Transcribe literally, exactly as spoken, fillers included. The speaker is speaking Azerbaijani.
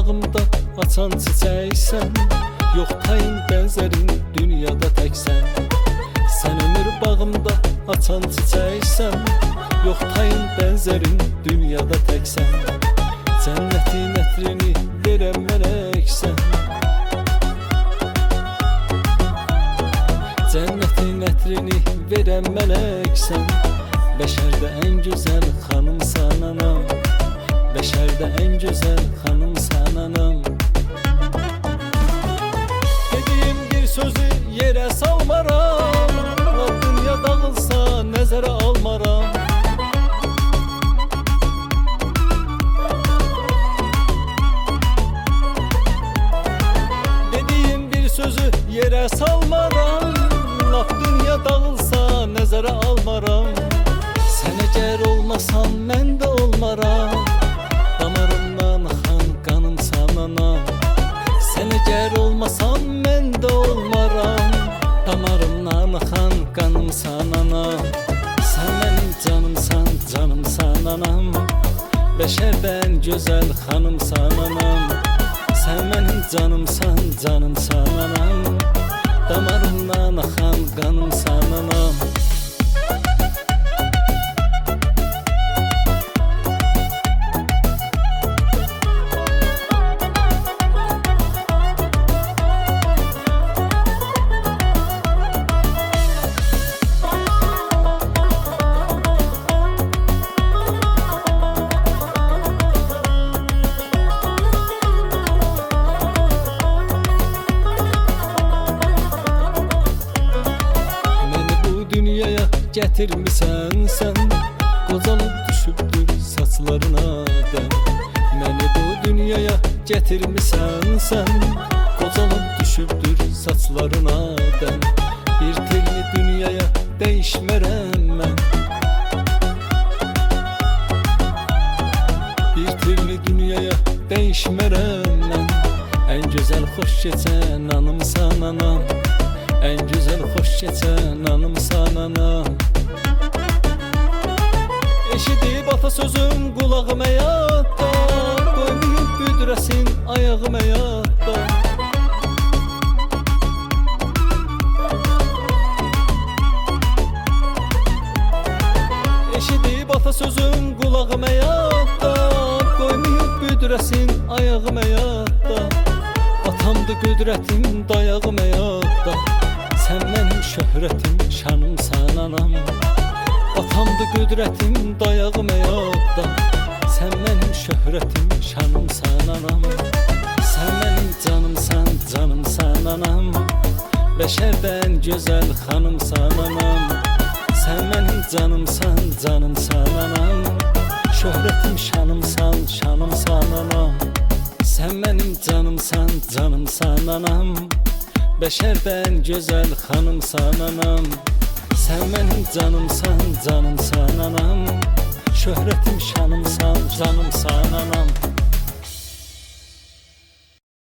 bağımda açan çiçəksən, yox tayın bənzərin dünyada təksən. Sən ömür bağımda açan çiçəksən, yox tayın bənzərin dünyada təksən. Cənnətin ətrini verən mələksən, cənnətin ətrini verən mələksən. Bəşərdə ən gözəl xanımsan anam, bəşərdə ən gözəl xanımsan anam. Dediyim bir sözü yerə salmaram, la dünya dağılsa nəzərə almaram. Dediyim bir sözü yerə salmaram, la dünya dağılsa nəzərə almaram. Sən əgər olmasan mən də olmaram, damarımdan axan qanımsan anam. Sən əgər olmasan mən də olmaram, damarımdan axan qanımsan anam. Sən mənim canımsan, canımsan anam, bəşərdən gözəl xanımsan anam. Sən mənim canımsan, canımsan anam, damarımdan axan qanımsan anam. Gətirmisən sən, qocalıb düşübdür saçlarına dən. Məni bu dünyaya gətirmisən sən, qocalıb düşübdür saçlarına dən. Bir telli dünyaya dəyişmərəm mən, bir telli dünyaya dəyişmərəm mən. Ən gözəl xoş keçən anımsan anam, ən gözəl xoş keçən anımsan anam. Eşidib ata sözüm qulağım həyatda, qoymayıb büdrəsin ayağım həyatda. Eşidib ata sözüm qulağım həyatda, qoymayıb büdrəsin ayağım həyatda. Atamdı qüdrətim, dayağım həyatda. Sən mənim şöhrətim, şanımsan anam. Atamdı qüdrətim, dayağım həyatda. Sən mənim şöhrətim, şanımsan anam. Sən mənim canımsan, canımsan anam, bəşərdən gözəl xanımsan anam. Sən mənim canımsan, canımsan anam, şöhrətim, şanımsan, şanımsan anam. Sən mənim canımsan, canımsan anam, bəşərdən gözəl xanımsan anam. Sən mənim canımsan, canımsan anam, şöhrətim, şanımsan, canımsan anam.